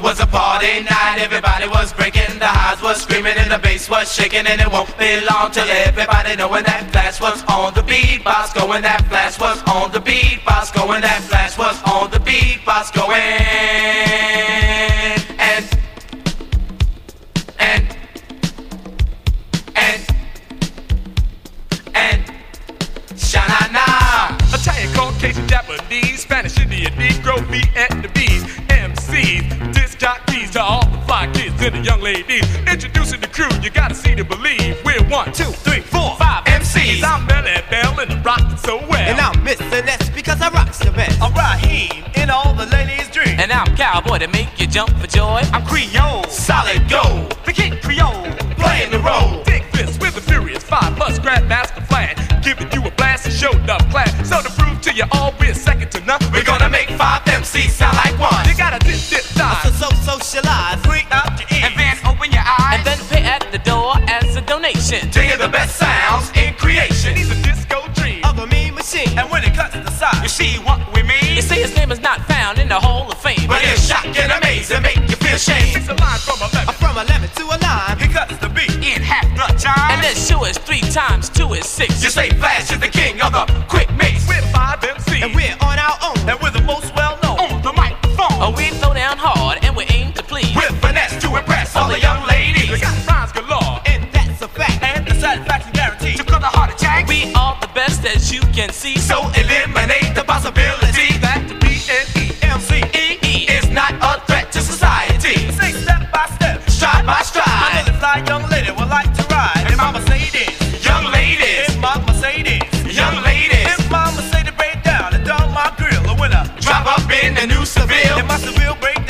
was a party night, everybody was breaking, the highs was screaming and the bass was shaking, and it won't be long till everybody knowing that Flash was on the beatbox going, that Flash was on the beatbox going, that Flash was on the beatbox going, and Sha-na-na. Italian, Caucasian, Japanese, Spanish, Indian, Negro, Vietnamese, MCs, disc jockeys, to all the fly kids and the young ladies. Introducing the crew, you gotta see to believe. We're 1, 2, 3, 4, 5 MCs. I'm Melly Bell and I'm rocking so well. And I'm Mr. Ness because I rocks the best. I'm Raheem in all the ladies' dreams. And I'm Cowboy to make you jump for joy. I'm Creole, Solid gold, the King Creole, playing the role. Dick Fist with the Furious 5 plus Grandmaster Flash, giving you a blast and show enough class. So to prove to you all we're second to none, We're gonna make 5 MCs sound like one. you gotta dip dive. So socialize. bring out your ears, And then open your eyes. And then pay at the door as a donation. To hear the best sounds in creation. He's a disco dream. Of a mean machine. and when it cuts the side, You see what we mean? You see his name is not found in the Hall of Fame. But it's shocking, amazing, make you feel shame. It's a line from 11. From 11 to a line. he cuts the beat in half the time. And then sure is 3 times 2 is 6. You say Flash is the king of the quick mix. We're 5 MCs. And we're on our own. and we're the most well known on the microphone. Oh, we throw down hard and we aim to please. With finesse to impress all the young ladies. We got rhymes galore. And that's a fact. and the satisfaction guaranteed. To cut a heart attack. We are the best as you can see. So eliminate the possibility That to be an MCE is not a threat to society. Say step by step, Stride by I know stride. this fly young lady would like to ride in my Mercedes, Young ladies, in my Mercedes, young ladies, in my Mercedes break down and down my grill. A winner, drop up in the new Seville. in my Seville break